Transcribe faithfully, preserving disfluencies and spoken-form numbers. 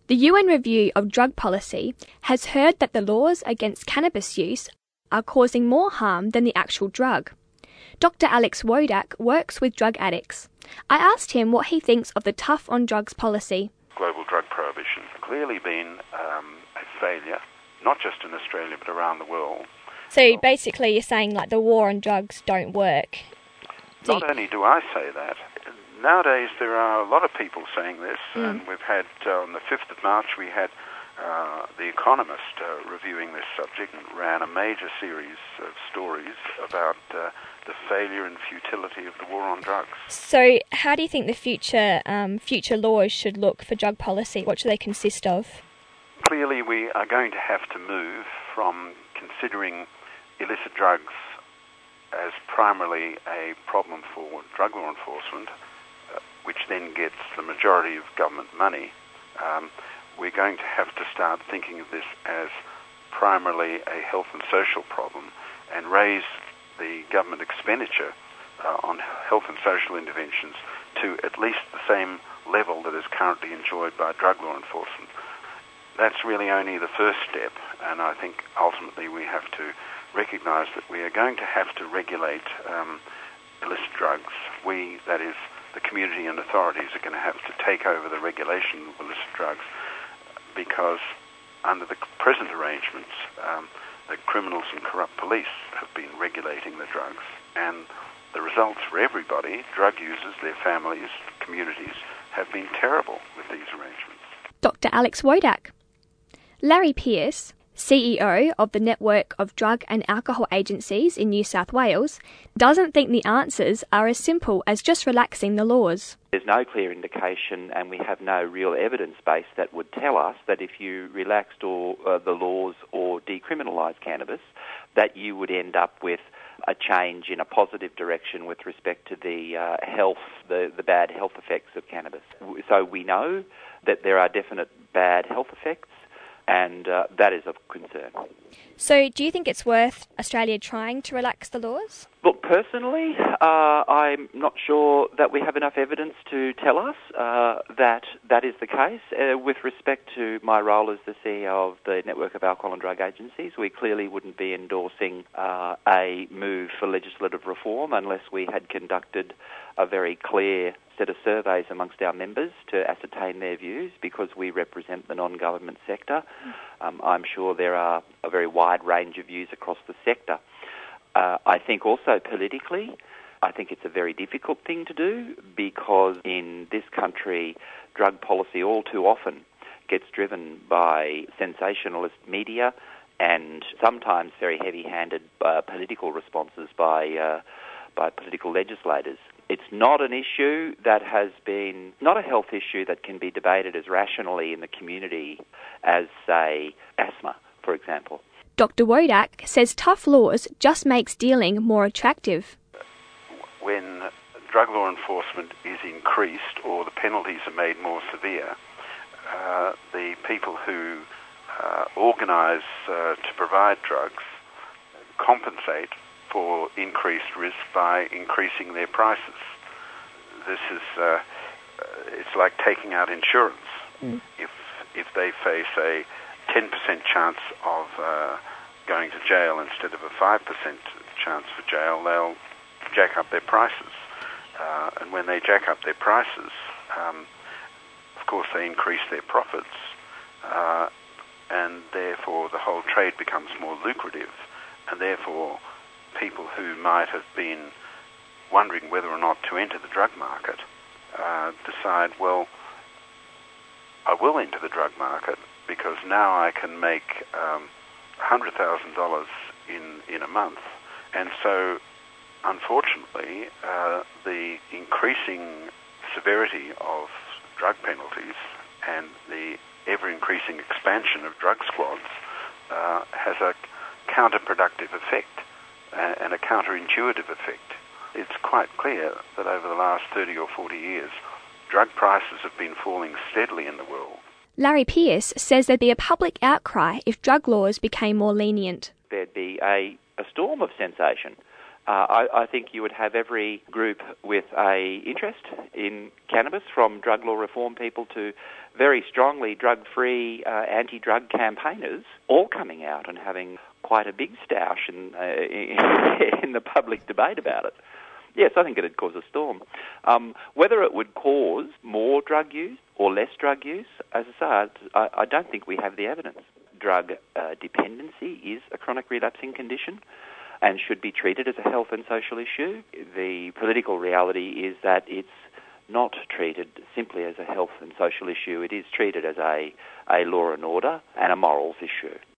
The U N review of drug policy has heard that the laws against cannabis use are causing more harm than the actual drug. Doctor Alex Wodak works with drug addicts. I asked him what he thinks of the tough on drugs policy. Global drug prohibition has clearly been um, a failure, not just in Australia but around the world. So basically you're saying like the war on drugs don't work? Not so only do I say that, nowadays there are a lot of people saying this, mm. and we've had, uh, on the fifth of March, we had uh, The Economist uh, reviewing this subject and ran a major series of stories about uh, the failure and futility of the war on drugs. So how do you think the future um, future laws should look for drug policy? What should they consist of? Clearly we are going to have to move from considering illicit drugs as primarily a problem for drug law enforcement, uh, which then gets the majority of government money. Um, we're going to have to start thinking of this as primarily a health and social problem and raise the government expenditure uh, on health and social interventions to at least the same level that is currently enjoyed by drug law enforcement. That's really only the first step, and I think ultimately we have to recognise that we are going to have to regulate um, illicit drugs. We, that is, the community and authorities, are going to have to take over the regulation of illicit drugs because under the present arrangements, um, the criminals and corrupt police have been regulating the drugs, and the results for everybody, drug users, their families, communities, have been terrible with these arrangements. Doctor Alex Wodak. Larry Pearce, C E O of the Network of Drug and Alcohol Agencies in New South Wales, doesn't think the answers are as simple as just relaxing the laws. There's no clear indication, and we have no real evidence base that would tell us that if you relaxed or, uh, the laws or decriminalised cannabis, that you would end up with a change in a positive direction with respect to the uh, health, the, the bad health effects of cannabis. So we know that there are definite bad health effects, and uh, that is of concern. So do you think it's worth Australia trying to relax the laws? Look, personally, uh, I'm not sure that we have enough evidence to tell us uh, that that is the case. Uh, with respect to my role as the C E O of the Network of Alcohol and Drug Agencies, we clearly wouldn't be endorsing uh, a move for legislative reform unless we had conducted a very clear set of surveys amongst our members to ascertain their views, because we represent the non-government sector. Um, I'm sure there are a very wide range of views across the sector. Uh, I think also politically, I think it's a very difficult thing to do, because in this country, drug policy all too often gets driven by sensationalist media and sometimes very heavy-handed uh, political responses by uh, by political legislators. It's not an issue that has been, not a health issue that can be debated as rationally in the community as, say, asthma, for example. Doctor Wodak says tough laws just makes dealing more attractive. When drug law enforcement is increased or the penalties are made more severe, uh, the people who uh, organise uh, to provide drugs compensate for increased risk by increasing their prices. This is, uh, it's like taking out insurance. Mm. If if they face a ten percent chance of uh, going to jail instead of a five percent chance for jail, they'll jack up their prices. Uh, and when they jack up their prices, um, of course they increase their profits, uh, and therefore the whole trade becomes more lucrative, and therefore people who might have been wondering whether or not to enter the drug market uh, decide, well, I will enter the drug market because now I can make um, one hundred thousand dollars in, in a month. And so, unfortunately, uh, the increasing severity of drug penalties and the ever-increasing expansion of drug squads uh, has a counterproductive effect and a counterintuitive effect. It's quite clear that over the last thirty or forty years, drug prices have been falling steadily in the world. Larry Pearce says there'd be a public outcry if drug laws became more lenient. There'd be a, a storm of sensation Uh, I, I think you would have every group with a interest in cannabis, from drug law reform people to very strongly drug-free uh, anti-drug campaigners, all coming out and having quite a big stoush in, uh, in the public debate about it. Yes, I think it would cause a storm. Um, whether it would cause more drug use or less drug use, as I say, I, I don't think we have the evidence. Drug uh, dependency is a chronic relapsing condition and should be treated as a health and social issue. The political reality is that it's not treated simply as a health and social issue. It is treated as a, a law and order and a morals issue.